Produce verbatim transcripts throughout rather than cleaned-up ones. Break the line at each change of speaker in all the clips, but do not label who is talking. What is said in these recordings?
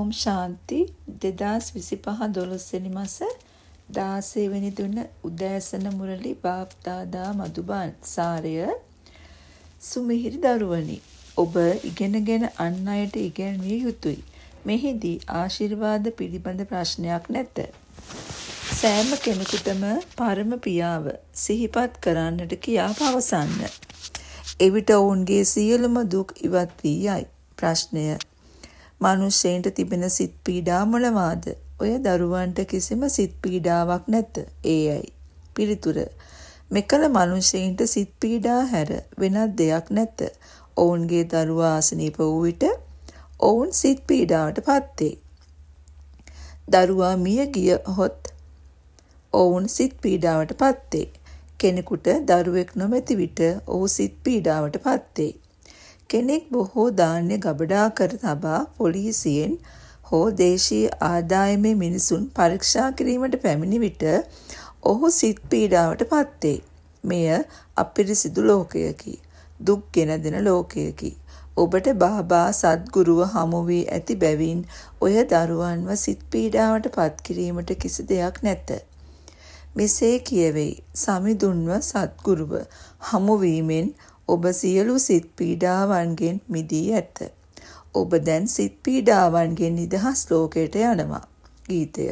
ඕම් ශාන්ති දෙදාස් විසිපහ දොළොස් වෙනි මාස දාසය වෙනි දින උදෑසන මුරලි බාප්දාදා මధుබාන් සාරය සුමිහිරි දරුවනි ඔබ ඉගෙනගෙන අන් අයට ඉගැන්විය යුතුය. මෙහිදී ආශිර්වාද පිළිබඳ ප්‍රශ්නයක් නැත. සෑම කෙනෙකුටම පරම පියාව සිහිපත් කරන්නට කියා පවසන්න. එවිට ඔවුන්ගේ සියලුම දුක් ඉවත් වී යයි. ප්‍රශ්නය: මනුෂ්‍යයන්ට තිබෙන සිත් පීඩා මොනවාද? ඔය දරුවන්ට කිසිම සිත් පීඩාවක් නැත. ඒයයි. පිළිතුර: මෙකල මනුෂ්‍යයන්ට සිත් පීඩා හැර වෙනත් දෙයක් නැත. ඔවුන්ගේ දරුවා අසනීප වූ විට ඔවුන් සිත් පීඩාවට පත්වේ. දරුවා මිය ගිය හොත් ඔවුන් සිත් පීඩාවට පත්වේ. කෙනෙකුට දරුවෙක් නොමැති විට ඔහු සිත් පීඩාවට පත්වේ. කෙනෙක් බොහෝ ධාන්‍ය ගබඩා කර තබා පොලිසියෙන් හෝ දේශීය ආදායමේ මිනිසුන් පරීක්ෂා කිරීමට පැමිණි විට ඔහු සිත් පීඩාවට පත්වේ. මෙය අපිරිසිදු ලෝකයකි. දුක් ගෙන දෙන ලෝකයකි. ඔබට බාබා සද්ගුරුව හමු වී ඇති බැවින් ඔය දරුවන්ව සිත් පීඩාවට පත් කිරීමට කිසි දෙයක් නැත. මෙසේ කියවෙයි. සමිඳුන්ව සද්ගුරුව හමු වීමෙන් ඔබ සියලු සිත් පීඩාවන්ගෙන් මිදී ඇත. ඔබ දැන් සිත් පීඩාවන්ගෙන් නිදහස් ලෝකයට යනවා. ගීතය.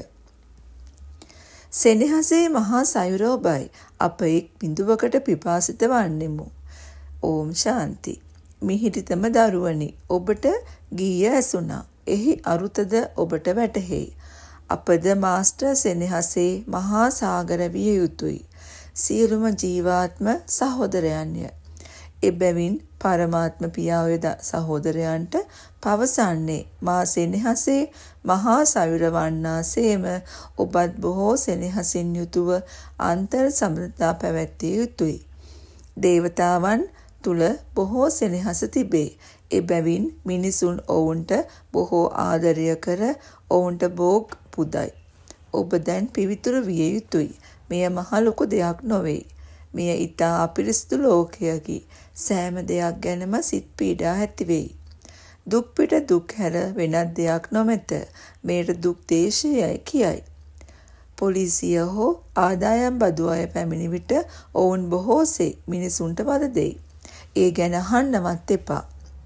සෙනෙහසේ මහා සයුර ඔබයි. අප එක් බිඳුවකට පිපාසිත වන්නෙමු. ඕම් ශාන්ති. මිහිරිතම දරුවනි, ඔබට ගීය ඇසුණා. එහි අරුතද ඔබට වැටහෙයි. අපද මාස්ටර් සෙනෙහසේ මහා සාගර විය යුතුය. සියලුම ජීවාත්ම සහෝදරයන්ය. එබැවින් පරමාත්ම පියාවේද සහෝදරයන්ට පවසන්නේ මා සෙනෙහසේ මහා සයුර වන්නාසේම ඔබත් බොහෝ සෙනෙහසින් යුතුව අන්තර් සම්බන්ධතා පැවැත්විය යුතුය. දේවතාවන් තුල බොහෝ සෙනෙහස තිබේ. එබැවින් මිනිසුන් ඔවුන්ට බොහෝ ආදරය කර ඔවුන්ට භෝග පුදයි. ඔබ දැන් පිවිතුරු විය යුතුය. මෙය මහ ලොකු දෙයක් නොවේ. මෙය ඊටා අපිරිසිදු ලෝකයකි. සෑම දෙයක් ගැනම සිත් පීඩා ඇති වෙයි. දුක් පිට දුක් හැර වෙනත් දෙයක් නොමැත. මේට දුක් දේශයයි කියයි. පොලිසිය හෝ ආදායම් බදු අය පැමිණි විට ඔවුන් බොහෝසේ මිනිසුන්ට වද දෙයි. ඒ ගැන අහන්නවත් එපා.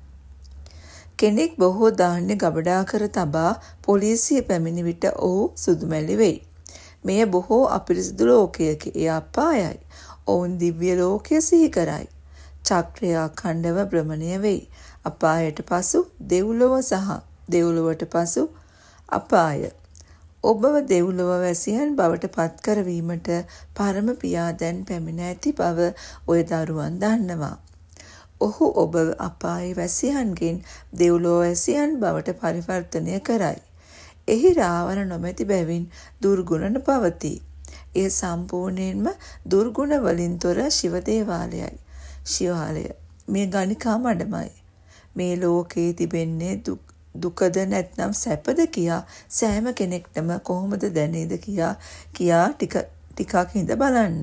කෙනෙක් බොහෝ ධාන්‍ය ගබඩා කර තබා පොලිසිය පැමිණි විට ඔහු සුදුමැලි වෙයි. මෙය බොහෝ අපිරිසිදු ලෝකයකි. එය අපායයි. ඔවුන් දිව්‍ය ලෝකය සිහි කරයි. චක්‍රය අඛණ්ඩව භ්‍රමණය වෙයි. අපායට පසු දෙව්ලොව සහ දෙව්ලොවට පසු අපාය. ඔබව දෙව්ලොව වැසියන් බවට පත් කරවීමට පරම පියා දැන් පැමිණ ඇති බව ඔය දරුවන් දන්නවා. ඔහු ඔබ අපායේ වැසියන්ගෙන් දෙව්ලොව වැසියන් බවට පරිවර්තනය කරයි. එහි රාවණ නොමැති බැවින් දුර්ගුණ පවතී. එය සම්පූර්ණයෙන්ම දුර්ගුණ වලින් තොර ශිව දේවාලයයි. ශිවාලය මේ ගණිකා මඩමයි. මේ ලෝකේ තිබෙන්නේ දුක් දුකද නැත්නම් සැපද කියා සෑම කෙනෙක්ටම කොහොමද දැනේද කියා කියා ටික ටිකක් හිඳ බලන්න.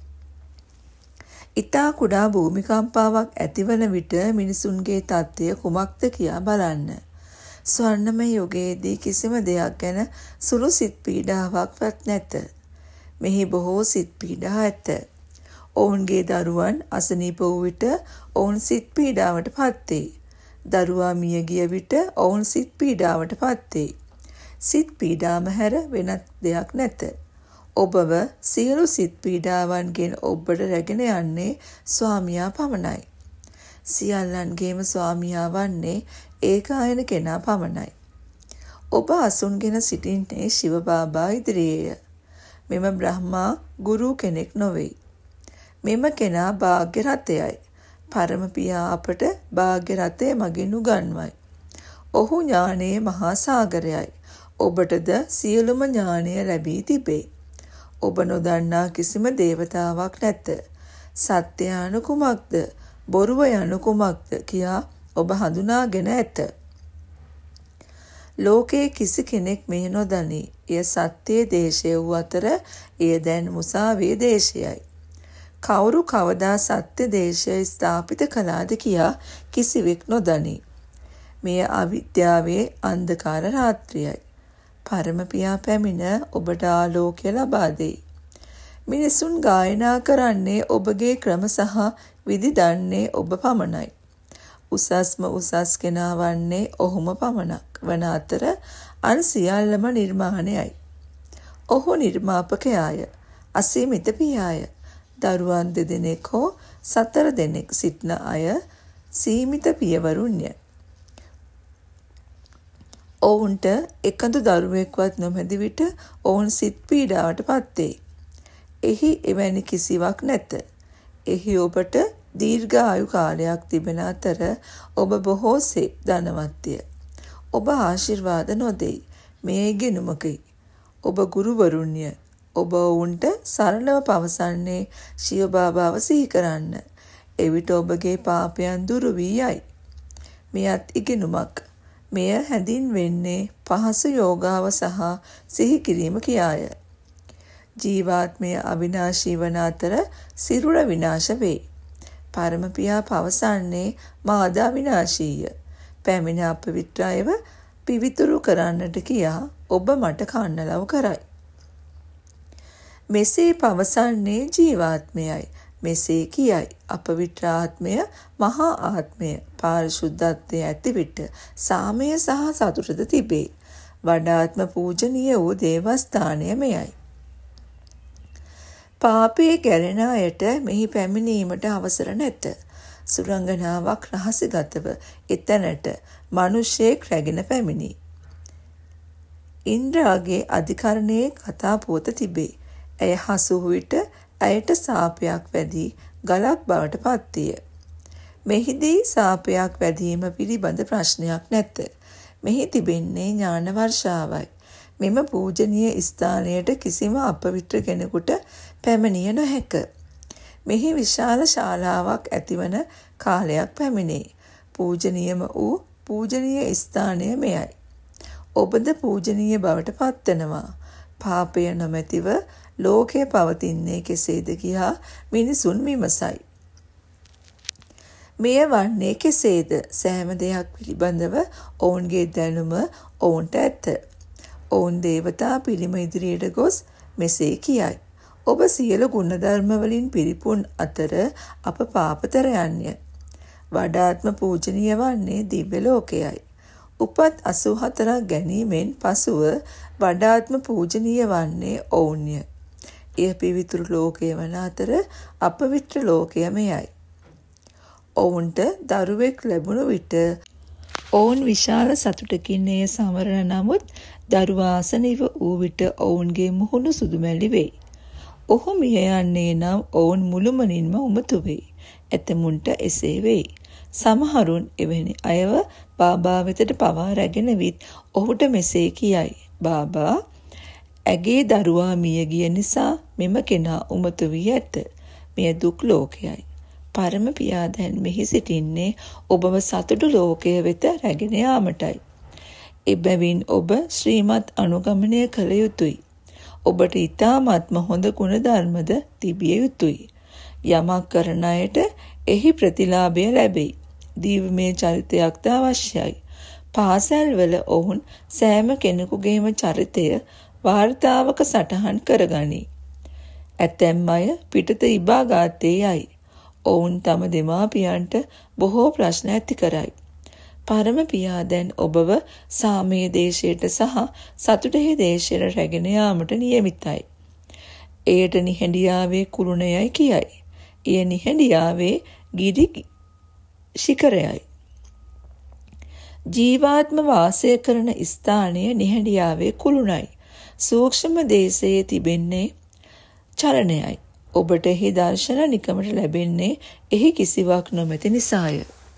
ඊතා කුඩා භූමිකම්පාවක් ඇතිවන විට මිනිසුන්ගේ තත්ත්වය කුමක්ද කියා බලන්න. ස්වර්ණමය යුගයේදී කිසිම දෙයක් ගැන සුළු සිත් පීඩාවක්වත් නැත. මෙහි බොහෝ සිත් පීඩා ඇත. ඔවුන්ගේ දරුවන් අසනීප වූ විට ඔවුන් සිත් පීඩාවට පත්වේ. දරුවා මිය ගිය විට ඔවුන් සිත් පීඩාවට පත්වේ. සිත් පීඩාම හැර වෙනත් දෙයක් නැත. ඔබව සියලු සිත් පීඩාවන්ගෙන් ඔබට රැගෙන යන්නේ ස්වාමියා පමණයි. සියල්ලන්ගේම ස්වාමියා වන්නේ ඒකායන කෙනා පමණයි. ඔබ අසුන්ගෙන සිටින්නේ ශිව බාබා ඉදිරියේය. මෙම බ්‍රහ්මා ගුරු කෙනෙක් නොවේ. මෙම කෙනා භාග්‍ය රතයයි. පරම පියා අපට භාග්‍ය රතය මගින් උගන්වයි. ඔහු ඥානයේ මහා සාගරයයි. ඔබටද සියලුම ඥානය ලැබී තිබේ. ඔබ නොදන්නා කිසිම දේවතාවක් නැත. සත්‍ය යනු කුමක්ද? බොරුව යනු කුමක්ද කියා ඔබ හඳුනාගෙන ඇත. ලෝකයේ කිසි කෙනෙක් මෙය නොදනී. එය සත්‍යයේ දේශය වූ අතර එය දැන් මුසාවේ දේශයයි. කවුරු කවදා සත්‍ය දේශය ස්ථාපිත කළාද කියා කිසිවෙක් නොදනී. මෙය අවිද්‍යාවේ අන්ධකාර රාත්‍රියයි. පරම පියා පැමිණ ඔබට ආලෝකය ලබා දෙයි. මිනිසුන් ගායනා කරන්නේ ඔබගේ ක්‍රම සහ විධි දන්නේ ඔබ පමණයි. උසස්ම උසස් කෙනා වන්නේ ඔහුම පමණක් වන අතර අන් සියල්ලම නිර්මාණයයි. ඔහු නිර්මාපකයාය, අසීමිත පියාය. දරුවන් දෙදෙනෙක් හෝ සතර දෙනෙක් සිටින අය සීමිත පියවරුන්ය. ඔවුන්ට එකදු දරුවෙක්වත් නොමැති විට ඔවුන් සිත් පීඩාවට පත්වේ. එහි එවැනි කිසිවක් නැත. එහි ඔබට දීර්ඝායු කාලයක් තිබෙන අතර ඔබ බොහෝසේ ධනවත්ය. ඔබ ආශිර්වාද නොදෙයි. මේ ගෙනුමකයි. ඔබ ගුරුවරුන්ය. ඔබ ඔවුන්ට සරලව පවසන්නේ ශිව බාබාව සිහි කරන්න. එවිට ඔබගේ පාපයන් දුරු වී යයි. මෙයත් ඉගෙනුමක්. මෙය හැඳින්වෙන්නේ පහසු යෝගාව සහ සිහි කිරීම කියාය. ජීවාත්මය අවිනාශී වන අතර සිරුර විනාශ වේ. පරම පියා පවසන්නේ මාද අවිනාශීය. පැමිණ අපවිත්‍රයව පිවිතුරු කරන්නට කියා ඔබ මට කන්නලව් කරයි. මෙසේ පවසන්නේ ජීවාත්මයයි. මෙසේ කියයි අපවිත්‍ර ආත්මය මහා ආත්මය පාරිශුද්ධත්වයේ ඇති විට සාමය සහ සතුටද තිබේ. වඩාත්ම පූජනීය වූ දේවස්ථානය මෙයයි. පාපයේ ගැලෙන අයට මෙහි පැමිණීමට අවසර නැත. සුරංගනාවක් රහසිගතව එතැනට මිනිසෙක් රැගෙන පැමිණි. ඉන්ද්‍රාගේ අධිකරණයේ කතා පුවත තිබේ. ඇය හසු විට ඇයට සාපයක් වැදී ගලක් බවට පත්විය. මෙහිදී සාපයක් වැදීම පිළිබඳ ප්‍රශ්නයක් නැත. මෙහි තිබෙන්නේ ඥාන වර්ෂාවයි. මෙම පූජනීය ස්ථානයට කිසිම අපවිත්‍ර කෙනෙකුට පැමිණිය නොහැක. මෙහි විශාල ශාලාවක් ඇතිවන කාලයක් පැමිණේ. පූජනීයම වූ පූජනීය ස්ථානය මෙයයි. ඔබද පූජනීය බවට පත්වනවා. පාපය නොමැතිව ලෝකයේ පවතින්නේ කෙසේද කියා මිනිසුන් විමසයි. මෙය වන්නේ කෙසේද? සෑම දෙයක් පිළිබඳව ඔවුන්ගේ දැනුම ඔවුන්ට ඇත. ඔවුන් දේවතා පිළිම ඉදිරියට ගොස් මෙසේ කියයි. ඔබ සියලු ගුණධර්ම වලින් පිරිපුන් අතර අප පාපතරයන්ය. වඩාත්ම පූජනීය වන්නේ දිව්‍ය ලෝකයයි. උපත් අසූ හතරක් ගැනීමෙන් පසුව වඩාත්ම පූජනීය වන්නේ ඔවුන්ය. එය පිවිතුරු ලෝකය වන අතර අපවිත්‍ර ලෝකය මෙයයි. ඔවුන්ට දරුවෙක් ලැබුණු විට ඔවුන් විශාල සතුටකින් එය සමරන නමුත් දරුවා අසනීප වූ විට ඔවුන්ගේ මුහුණු සුදුමැලි වෙයි. ඔහු මිය යන්නේ නම් ඔවුන් මුළුමනින්ම උමතු වෙයි. ඇතමුන්ට එසේ වෙයි. සමහරුන් එවැනි අයව බාබා වෙතට පවා රැගෙන විත් ඔහුට මෙසේ කියයි. බාබා, ඇගේ දරුවා මිය ගිය නිසා මෙම කෙනා උමතු වී ඇත. මෙය දුක් ලෝකයයි. පරම පියා දැන් මෙහි සිටින්නේ ඔබව සතුටු ලෝකය වෙත රැගෙන යාමටයි. එබැවින් ඔබ ශ්‍රීමත් අනුගමනය කළ යුතුය. ඔබට ඊ타ත්ම හොඳ ගුණ ධර්මද තිබිය යුතුය. යමක් කරන අයට එහි ප්‍රතිලාභය ලැබෙයි. දීවමය චරිතයක්ද අවශ්‍යයි. පාසල්වල ඔවුන් සෑම කෙනෙකුගේම චරිතය වාර්තාවක සටහන් කරගනී. ඇතැම් අය පිටත ඉබාගාතේ යයි. ඔවුන් තම දෙමාපියන්ට බොහෝ ප්‍රශ්න ඇති කරයි. පරම පියා දැන් ඔබව සාමයේ දේශයට සහ සතුටෙහි දේශයට රැගෙන යාමට නියමිතයි. එයට නිහඬියාවේ කුළුණයයි කියයි. එය නිහඬියාවේ ගිරි ශිඛරයයි. ජීවාත්ම වාසය කරන ස්ථානය නිහඬියාවේ කුළුණයි. සූක්ෂම දේශයේ තිබෙන්නේ චලනයයි. ඔබට එහි දර්ශන නිකමට ලැබෙන්නේ එහි කිසිවක් නොමැති නිසාය.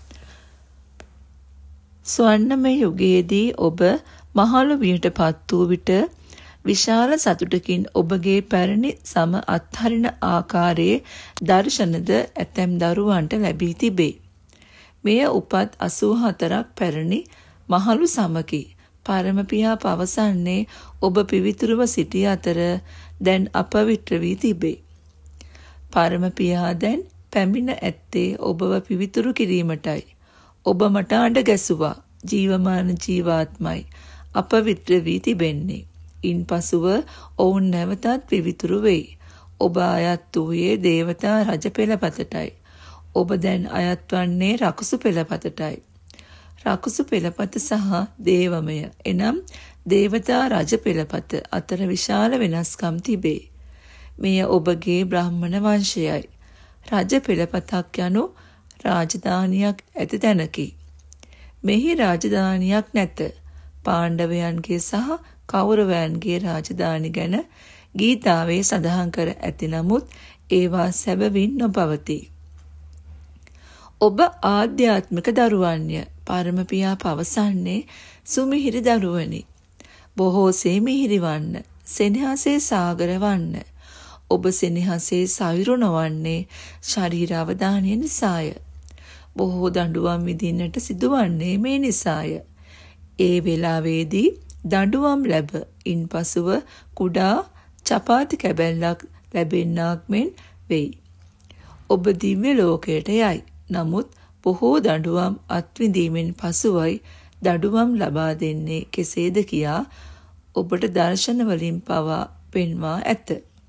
ස්වර්ණමය යුගයේදී ඔබ මහලු වියට පත් වූ විට විශාල සතුටකින් ඔබගේ පැරණි සම අත්හරින ආකාරයේ දර්ශනද ඇතැම් දරුවන්ට ලැබී තිබේ. මෙය උපත් අසූ හතරක් පැරණි මහලු සමකි. පරම පියා පවසන්නේ ඔබ පිවිතුරුව සිටි අතර දැන් අපවිත්‍ර වී තිබේ. පරම පියා දැන් පැමිණ ඇත්තේ ඔබව පිවිතුරු කිරීමටයි. ඔබ මට අඬ ගැසුවා. ජීවමාන ජීවාත්මයි අපවිත්‍ර වී තිබෙන්නේ. ඉන්පසුව ඔවුන් නැවතත් පිවිතුරු වෙයි. ඔබ අයත් වූයේ දේවතා රජ පෙළපතටයි. ඔබ දැන් අයත් වන්නේ රකුසු පෙළපතටයි. රකුසු පෙළපත සහ දේවමය එනම් දේවතා රජ පෙළපත අතර විශාල වෙනස්කම් තිබේ. මෙය ඔබගේ බ්‍රාහ්මණ වංශයයි. රජ පෙළපතක් යනු රාජධානියක් ඇති තැනකි. මෙහි රාජධානියක් නැත. පාණ්ඩවයන්ගේ සහ කෞරවයන්ගේ රාජධානි ගැන ගීතාවේ සඳහන් කර ඇති නමුත් ඒවා සැබවින් නොපවතී. ඔබ ආධ්‍යාත්මික දරුවන්ය. පරමපියා පවසන්නේ සුමිහිරි දරුවනි. බොහෝසේ මිහිරි වන්න. සෙනෙහසේ සාගර වන්න. ඔබ සෙනෙහසේ සවිරු නොවන්නේ ශරීර අවධානය නිසාය. බොහෝ දඬුවම් විඳින්නට සිදුවන්නේ මේ නිසාය. ඒ වෙලාවේදී දඬුවම් ලැබ ඉන්පසුව කුඩා චපාති කැබැල්ලක් ලැබෙන්නාක් මෙන් වෙයි. ඔබ දිව්‍ය ලෝකයට යයි. නමුත් බොහෝ දඬුවම් අත්විඳීමෙන් පසුවයි දඬුවම් ලබා දෙන්නේ කෙසේද කියා ඔබට දර්ශන වලින් පවා පෙන්වා ඇත.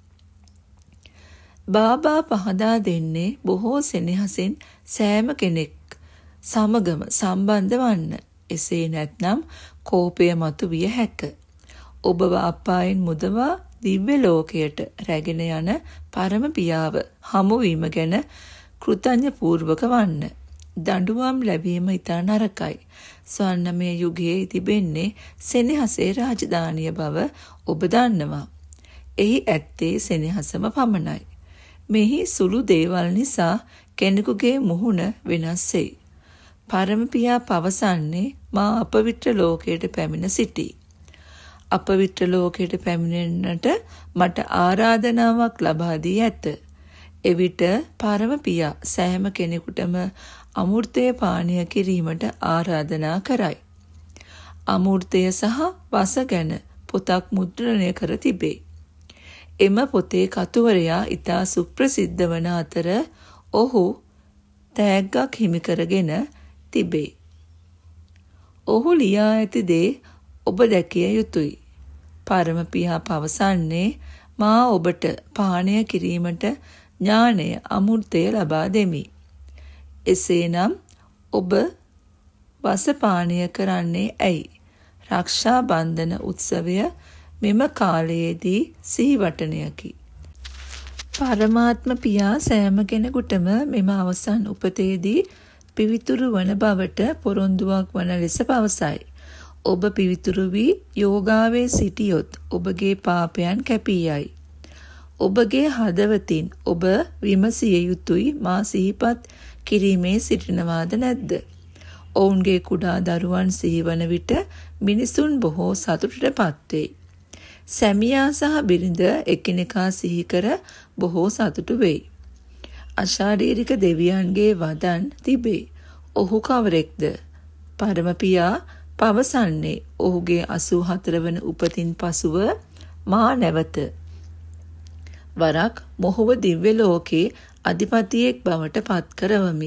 බාබා පහදා දෙන්නේ බොහෝ සෙනෙහසෙන් සෑම කෙනෙක් සමගම සම්බන්ධ වන්න. එසේ නැත්නම් කෝපය මතු විය හැක. ඔබව අපායන් මුදවා දිව්‍ය ලෝකයට රැගෙන යන පරම පියාව හමුවීම ගැන කෘතඥ පූර්වක වන්න. දඬුවම් ලැබීම ඉතා නරකයි. ස්වර්ණමය යුගයේ තිබෙන්නේ සෙනෙහසේ රාජධානිය බව ඔබ දන්නවා. එහි ඇත්තේ සෙනෙහසම පමණයි. මෙහි සුළු දේවල් නිසා කෙනෙකුගේ මුහුණ වෙනස් වෙයි. පරමපියා පවසන්නේ මා අපවිත්‍ර ලෝකයට පැමිණ සිටී. අපවිත්‍ර ලෝකයට පැමිණෙන්නට මට ආරාධනාවක් ලබා දී ඇත. එවිට පරමපියා සෑම කෙනෙකුටම අමෘතය පානය කිරීමට ආරාධනා කරයි. අමෘතය සහ වස ගැන පොතක් මුද්‍රණය කර තිබේ. එම පොතේ කතුවරයා ඉතා සුප්‍රසිද්ධ වන අතර ඔහු තෑග්ගක් හිමි කරගෙන තිබේ. ඔහු ලියා ඇති දේ ඔබ දැකිය යුතුයි. පරමපියා පවසන්නේ මා ඔබට පානය කිරීමට ඥානය අමෘතය ලබා දෙමි. එසේනම් ඔබ වස පානය කරන්නේ ඇයි? රක්ෂා බන්ධන උත්සවය මෙම කාලයේදී සිහිවටනයකි. පරමාත්ම පියා සෑම කෙනෙකුටම මෙම අවසන් උපතේදී පිවිතුරු වන බවට පොරොන්දුවක් වන ලෙස පවසයි. ඔබ පිවිතුරු වී යෝගාවේ සිටියොත් ඔබගේ පාපයන් කැපී යයි. ඔබගේ හදවතින් ඔබ විමසිය යුතුයි මා සිහිපත් කිරීමේ සිටිනවාද නැද්ද? ඔවුන්ගේ කුඩා දරුවන් සිහිවන විට මිනිසුන් බොහෝ සතුටට පත්වෙයි. සැමියා සහ බිරිඳ එකිනෙකා සිහි කර බොහෝ සතුටු වෙයි. අශාරීරික දෙවියන්ගේ වදන් තිබේ. ඔහු කවරෙක්ද? පරමපියා පවසන්නේ ඔහුගේ අසූ හතර වන උපතින් පසුව මා නැවත වරක් මොහුව දිව්‍ය ලෝකේ අධිපතියෙක් බවට පත් කරවමි.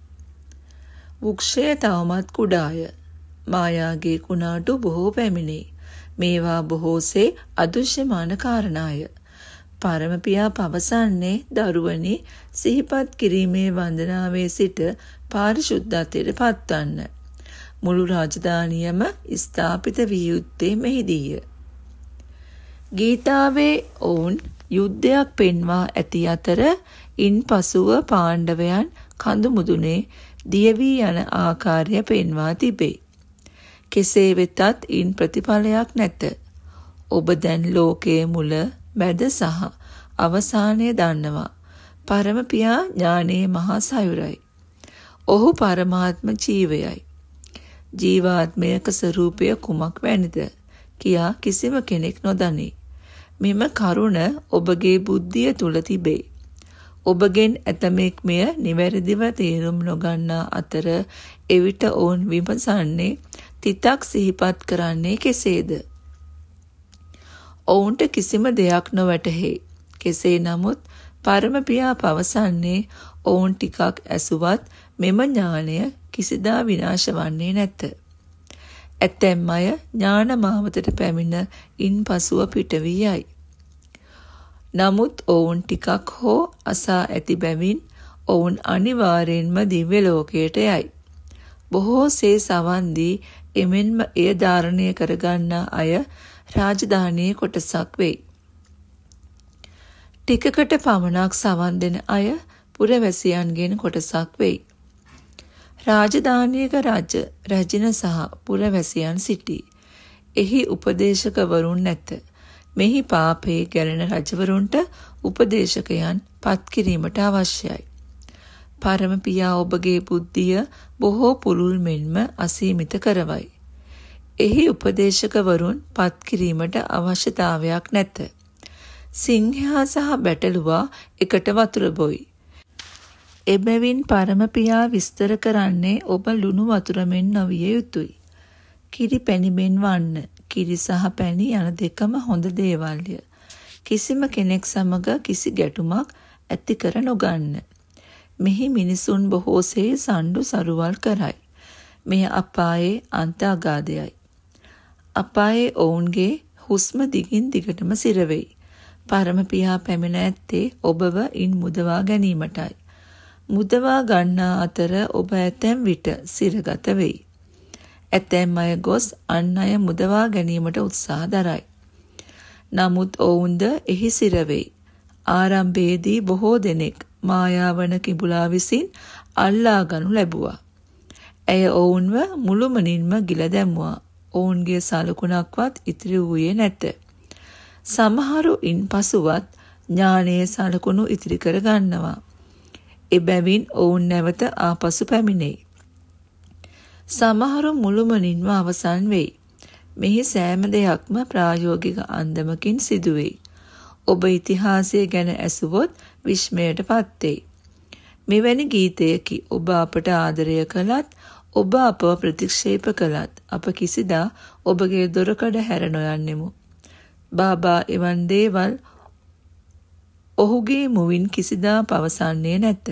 වෘක්ෂය තවමත් කුඩාය. මායාගේ කුණාටු බොහෝ පැමිණේ. මේවා බොහෝසේ අදෘශ්‍යමාන කාරණාය. පරමපියා පවසන්නේ දරුවනි සිහිපත් කිරීමේ වන්දනාවේ සිට පාරිශුද්ධත්වයට පත්වන්න. මුළු රාජධානියම ස්ථාපිත විය යුත්තේ මෙහිදීය. ගීතාවේ ඔවුන් යුද්ධයක් පෙන්වා ඇති අතර ඉන්පසුව පාණ්ඩවයන් කඳු මුදුනේ දියවී යන ආකාරය පෙන්වා තිබේ. කෙසේ වෙතත් ඉන් ප්‍රතිඵලයක් නැත. ඔබ දැන් ලෝකයේ මුල, මැද සහ අවසානය දන්නවා. පරමපියා ඥානයේ මහා සයුරයි. ඔහු පරමාත්ම ජීවයයි. ජීවාත්මයක ස්වરૂපය කුමක් වැනිද කියා කිසිම කෙනෙක් නොදනී. මෙම කරුණ ඔබගේ බුද්ධිය තුල තිබේ. ඔබගෙන් ඇතමෙක් මෙය නිවැරදිව තේරුම් නොගන්නා අතර එවිට ඔවුන් විමසන්නේ තිතක් සිහිපත් කරන්නේ කෙසේද? ඔවුන්ට කිසිම දෙයක් නොවැටහේ. කෙසේ නමුත් පරමපියා පවසන්නේ ඔවුන් ටිකක් ඇසුවත් මෙම ඥානය කිසිදා විනාශ වන්නේ නැත. ඇතැම් අය ඥාන මාවතට පැමිණ ඉන්පසුව පිට වී යයි. නමුත් ඔවුන් ටිකක් හෝ අසා ඇති බැවින් ඔවුන් අනිවාර්යෙන්ම දිව්‍ය ලෝකයට යයි. බොහෝසේ සවන් දී එමෙන්ම එය ධාරණය කරගන්නා අය රාජධානියේ කොටසක් වෙයි. ටිකකට පමණක් සවන් දෙන අය පුරවැසියන්ගෙන් කොටසක් වෙයි. රාජධානියක රජ, රැජින සහ පුරවැසියන් සිටී. එහි උපදේශකවරුන් නැත. මෙහි පාපේ ගැලෙන රජවරුන්ට උපදේශකයන් පත් කිරීමට අවශ්‍යයි. පරම පියා ඔබගේ බුද්ධිය බොහෝ පුළුල් මෙන්ම අසීමිත කරවයි. එහි උපදේශකවරුන් පත් කිරීමට අවශ්‍යතාවයක් නැත. සිංහයා සහ බැටළුවා එකට වතුර බොයි. එබැවින් පරම පියා විස්තර කරන්නේ ඔබ ලුණු වතුර මෙන් නොවිය යුතුයි. කිරි පැණි මෙන් වන්න. කිරි සහ පැණි යන දෙකම හොඳ දේවල්ය. කිසිම කෙනෙක් සමග කිසි ගැටුමක් ඇති කර නොගන්න. මෙහි මිනිසුන් බොහෝසේ සණ්ඩු සරුවල් කරයි. මෙය අපායේ අන්ත අගාධයයි. අපායේ ඔවුන්ගේ හුස්ම දිගින් දිගටම සිරවෙයි. පරම පියා පැමිණ ඇත්තේ ඔබව ඉන් මුදවා ගැනීමටයි. මුදවා ගන්නා අතර ඔබ ඇතැම් විට සිරගත වෙයි. ඇතැම් අය ගොස් අන් අය මුදවා ගැනීමට උත්සාහ දරයි. නමුත් ඔවුන්ද එහි සිරවෙයි. ආරම්භයේදී බොහෝ දෙනෙක් මායාවන කිඹුලා විසින් අල්ලා ගනු ලැබුවා. ඇය ඔවුන්ව මුළුමනින්ම ගිල දැමුවා. ඔවුන්ගේ සලකුණක්වත් ඉතිරි වූයේ නැත. සමහරු ඉන්පසුවත් ඥානයේ සලකුණු ඉතිරි කර ගන්නවා. එබැවින් ඔවුන් නැවත ආපසු පැමිණෙයි. සමහරු මුළුමනින්ම අවසන් වෙයි. මෙහි සෑම දෙයක්ම ප්‍රායෝගික අන්දමකින් සිදුවෙයි. ඔබ ඉතිහාසය ගැන ඇසුවොත් විස්මයට පත්වෙයි. මෙවැනි ගීතයකි ඔබ අපට ආදරය කළත්, ඔබ අපව ප්‍රතික්ෂේප කළත්, අප කිසිදා ඔබගේ දොරකඩ හැර නොයන්නෙමු. බාබා එවන් දේවල් ඔහුගේ මුවින් කිසිදා පවසන්නේ නැත.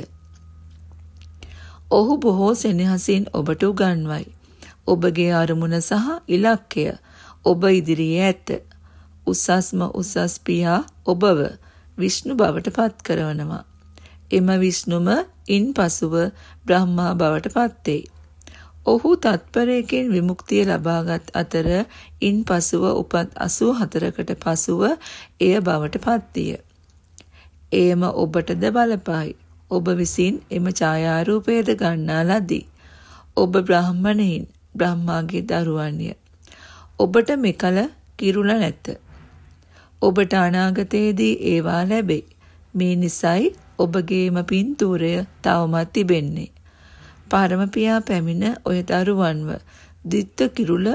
ඔහු බොහෝ සෙනෙහසින් ඔබට උගන්වයි. ඔබගේ අරමුණ සහ ඉලක්කය ඔබ ඉදිරියේ ඇත. උසස්ම උසස් පියා ඔබව විෂ්ණු බවට පත් කරවනවා. එම විෂ්ණුම ඉන්පසුව බ්‍රහ්මා බවට පත්වෙයි. ඔහු තත්පරයකින් විමුක්තිය ලබාගත් අතර ඉන්පසුව උපත් අසූ හතරකට පසුව එය බවට පත්විය. එයම ඔබටද බලපායි. ඔබ විසින් එම ඡායාරූපයද ගන්නා ලදී. ඔබ බ්‍රාහ්මණයින්, බ්‍රහ්මාගේ දරුවන්ය. ඔබට මෙකල කිරුළ නැත. ඔබට අනාගතයේදී ඒවා ලැබෙයි. මේ නිසයි ඔබගේම පින්තූරය තවමත් තිබෙන්නේ. පරම පියා පැමිණ ඔය දරුවන්ව දිත්ත කිරුළ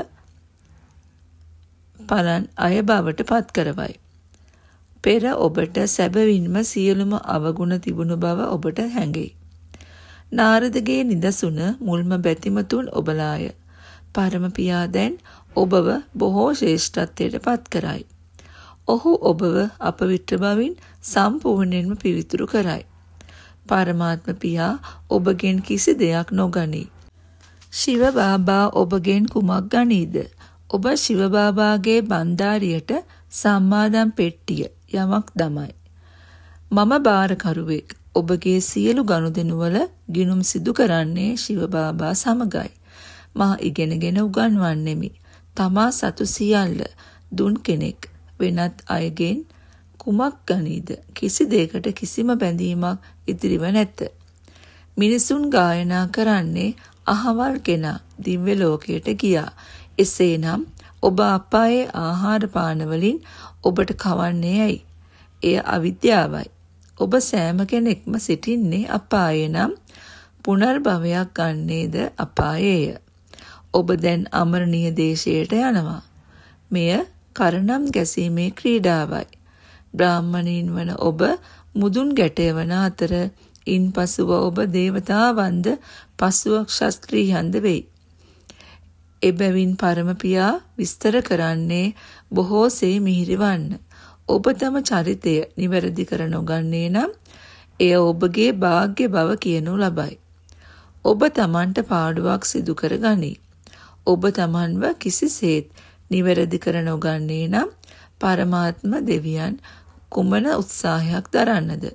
පලන් අය බවට පත් කරවයි. පෙර ඔබට සැබවින්ම සියලුම අවගුණ තිබුණු බව ඔබට හැඟෙයි. නාරදගේ නිදසුන මුල්ම බැතිමතුන් ඔබලාය. පරම පියා දැන් ඔබව බොහෝ ශ්‍රේෂ්ඨත්වයට පත් කරයි. ඔහු ඔබව අපවිත්‍ර බවින් සම්පූර්ණයෙන්ම පිවිතුරු කරයි. පරමාත්ම පියා ඔබගෙන් කිසි දෙයක් නොගනී. ශිව බාබා ඔබගෙන් කුමක් ගනීද? ඔබ ශිව බාබාගේ බන්දාරියට සම්මාදම් පෙට්ටිය යමක් දමයි. මම බාරකරුවෙක්. ඔබගේ සියලු ගනුදෙනුවල ගිණුම් සිදු කරන්නේ ශිව බාබා සමගයි. මා ඉගෙනගෙන උගන්වන්නෙමි. තමා සතු සියල්ල දුන් කෙනෙක් වෙනත් අයගෙන් කුමක් ගනීද? කිසි දෙයකට කිසිම බැඳීමක් ඉතිරිව නැත. මිනිසුන් ගායනා කරන්නේ අහවල් කෙනා දිව්‍ය ලෝකයට ගියා. එසේනම් ඔබ අපායේ ආහාර පාන වලින් ඔබට කවන්නේ ඇයි? එය අවිද්‍යාවයි. ඔබ සෑම කෙනෙක්ම සිටින්නේ අපායේ නම් පුනර්භවයක් ගන්නේද අපායේය. ඔබ දැන් අමරණීය දේශයට යනවා. මෙය කරනම් ගැසීමේ ක්‍රීඩාවයි. බ්‍රාහ්මණයින් වන ඔබ මුදුන් ගැටය වන අතර ඉන්පසුව ඔබ දේවතාවන්ද පසුව ක්ෂත්‍රියන්ද වෙයි. එබැවින් පරම පියා විස්තර කරන්නේ බොහෝසේ මිහිරි වන්න. ඔබ තම චරිතය නිවැරදි කර නොගන්නේ නම් එය ඔබගේ භාග්‍ය බව කියනු ලබයි. ඔබ තමන්ට පාඩුවක් සිදු කර ගනී. ඔබ තමන්ව කිසිසේත් නිවැරදි කර නොගන්නේ නම් පරමාත්ම දෙවියන් කුමන උත්සාහයක් දරන්නද?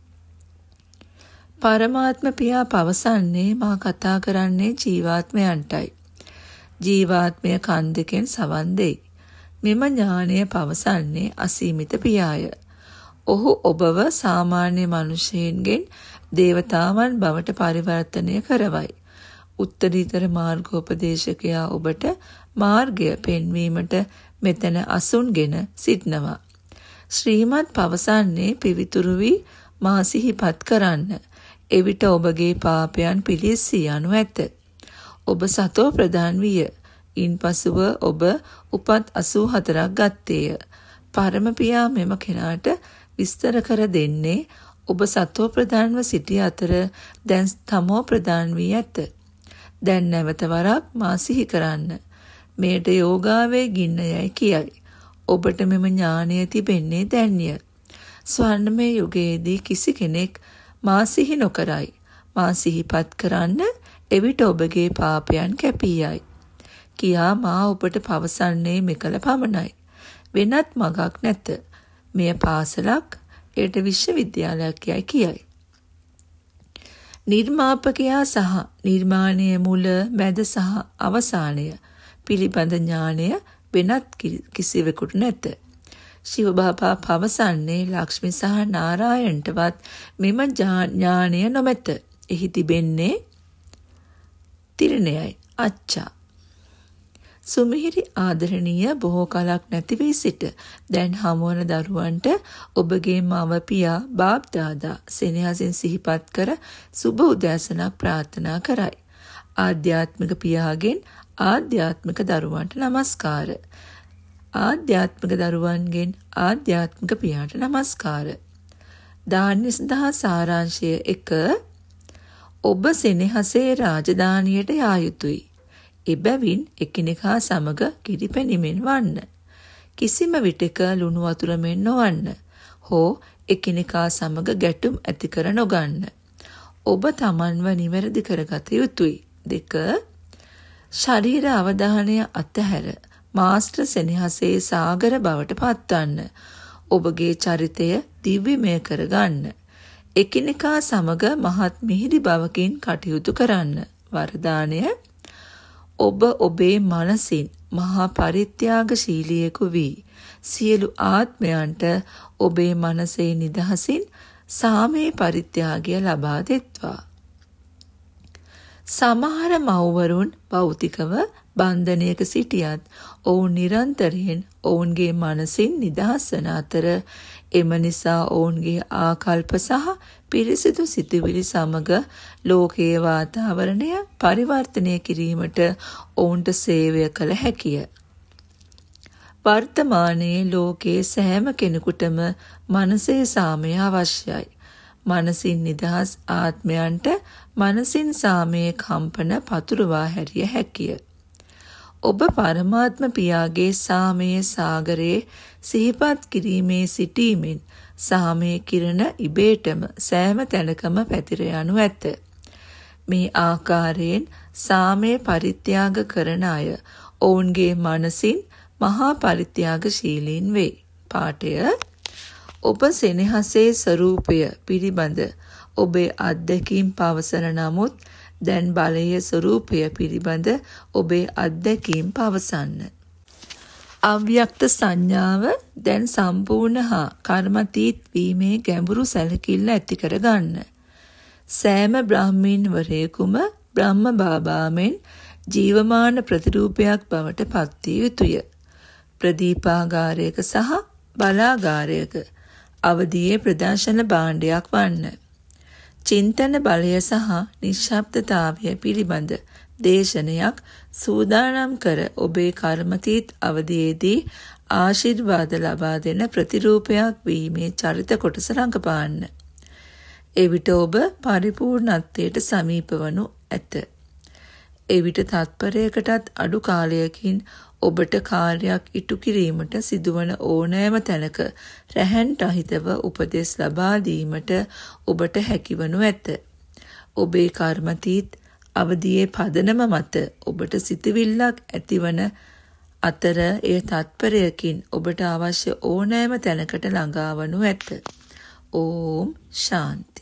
පරමාත්ම පියා පවසන්නේ මා කතා කරන්නේ ජීවාත්මයන්ටයි. ජීවාත්මය කන් දෙකෙන් සවන් දෙයි. මෙම ඥානය පවසන්නේ අසීමිත පියාය. ඔහු ඔබව සාමාන්‍ය මිනිසෙයින්ගෙන් දේවතාවන් බවට පරිවර්තනය කරවයි. උත්තරීතර මාර්ගෝපදේශකයා ඔබට මාර්ගය පෙන්වීමට මෙතන අසුන්ගෙන සිටනවා. ශ්‍රීමත් පවසන්නේ පිවිතුරු වී මා සිහිපත් කරන්න. එවිට ඔබගේ පාපයන් පිළිස්සී යනු ඇත. ඔබ සතෝ ප්‍රදාන් විය. ඉන්පසුව ඔබ උපත් අසූ හතරක් ගත්තේය. පරම පියා මෙම කෙනාට විස්තර කර දෙන්නේ ඔබ සතෝ ප්‍රදාන්ව සිටි අතර දැන් තමෝ ප්‍රදාන් වී ඇත. දැන් නැවත වරක් මා සිහි කරන්න. මේට යෝගාවේ ගින්න යයි කියයි. ඔබට මෙම ඥානය තිබෙන්නේ දැන්ය. ස්වර්ණමය යුගයේදී කිසි කෙනෙක් මා සිහි නොකරයි. මා සිහිපත් කරන්න එවිට ඔබගේ පාපයන් කැපී යයි. කියා මා ඔබට පවසන්නේ මෙකල පමණයි. වෙනත් මගක් නැත. මෙය පාසලක්, එයට විශ්වවිද්‍යාලයක් යයි කියයි. නිර්මාපකයා සහ නිර්මාණයේ මුල, මැද සහ අවසානය පිළිබඳ ඥානය වෙනත් කිසිවෙකුට නැත. ශිව බාබා පවසන්නේ ලක්ෂ්මී සහ නාරායණටවත් මෙම ඥානය නොමැත. එහි තිබෙන්නේ තිරණයයි. අච්චා. සුමිහිරි ආදරණීය බොහෝ කලක් නැති වී සිට දැන් හමුවන දරුවන්ට ඔබගේ මව පියා බාප් දාදා සෙනෙහසින් සිහිපත් කර සුබ උදෑසනක් ප්‍රාර්ථනා කරයි. ආධ්‍යාත්මික පියාගෙන් ආධ්‍යාත්මික දරුවන්ට නමස්කාර. ආධ්‍යාත්මික දරුවන්ගෙන් ආධ්‍යාත්මික පියාට නමස්කාර. දාන්‍ය සඳහා සාරාංශය එක. ඔබ සෙනෙහසේ රාජධානියට යා යුතුයි. එබැවින් එකිනෙකා සමග කිරිපැණිමෙන් වන්න. කිසිම විටක ලුණු වතුර මෙන් නොවන්න. හෝ එකිනෙකා සමග ගැටුම් ඇති කර නොගන්න. ඔබ තමන්ව නිවැරදි කරගත යුතුයි. දෙක. ශරීර අවධානය අතහැර මාස්ටර් සෙනෙහසේ සාගර බවට පත්වන්න. ඔබගේ චරිතය දිව්‍යමය කරගන්න. එකිනෙකා සමග මහත් මිහිරි බවකින් කටයුතු කරන්න. වරදානය. ඔබ ඔබේ මනසින් මහා පරිත්‍යාගශීලියෙකු වී සියලු ආත්මයන්ට ඔබේ මනසේ නිදහසින් සාමයේ පරිත්‍යාගය ලබා දෙත්වා. සමහර මව්වරුන් භෞතිකව බන්ධනයක සිටියත් ඔවුන් නිරන්තරයෙන් ඔවුන්ගේ මනසින් නිදහස් වන අතර එම නිසා ඔවුන්ගේ ආකල්ප සහ පිරිසිදු සිතුවිලි සමග ලෝකයේ වාතාවරණය පරිවර්තනය කිරීමට ඔවුන්ට සේවය කළ හැකිය. වර්තමානයේ ලෝකයේ සෑම කෙනෙකුටම මනසේ සාමය අවශ්‍යයි. මනසින් නිදහස් ආත්මයන්ට මනසින් සාමයේ කම්පන පතුරවා හැරිය හැකිය. ඔබ පරමාත්ම පියාගේ සාමයේ සාගරයේ සිහිපත් කිරීමේ සිටීමෙන් සාමයේ කිරණ ඉබේටම සෑම තැනකම පැතිර යනු ඇත. මේ ආකාරයෙන් සාමයේ පරිත්‍යාග කරන අය ඔවුන්ගේ මනසින් මහා පරිත්‍යාගශීලීන් වේ. පාඨය. ඔබ සෙනෙහසේ ස්වરૂපය පිළිබඳ ඔබේ අත්දැකීම් පවසන නමුත් දැන් බලයේ ස්වરૂපය පිළිබඳ ඔබේ අත්දැකීම් පවසන්න. අව්‍යක්ත සංඥාව දැන් සම්පූර්ණ හා කර්මතීත වීමේ ගැඹුරු සැලකිල්ල ඇති කර ගන්න. සෑම බ්‍රාහ්මීන් වරයෙකුම බ්‍රහ්ම බාබාමෙන් ජීවමාන ප්‍රතිරූපයක් බවට පත්විය යුතුය. ප්‍රදීපාගාරයක සහ බලාගාරයක අවදියේ ප්‍රදර්ශන භාණ්ඩයක් වන්න. චින්තන බලය සහ නිශ්ශබ්දතාවය පිළිබඳ දේශනයක් සූදානම් කර ඔබේ කර්මතීත අවදියේදී ආශිර්වාද ලබා දෙන ප්‍රතිරූපයක් වීමේ චරිත කොටස රඟපාන්න. එවිට ඔබ පරිපූර්ණත්වයට සමීප වනු ඇත. එවිට තත්පරයකටත් අඩු කාලයකින් ඔබට කාර්යයක් ඉටු කිරීමට සිදුවන ඕනෑම තැනක රැහැන්ට අහිතව උපදෙස් ලබා දීමට ඔබට හැකිවනු ඇත. ඔබේ කර්මතීත අවදියේ පදනම මත ඔබට සිතවිල්ලක් ඇතිවන අතර එය තත්පරයකින් ඔබට අවශ්‍ය ඕනෑම තැනකට ළඟා වනු ඇත. ඕම් ශාන්ති.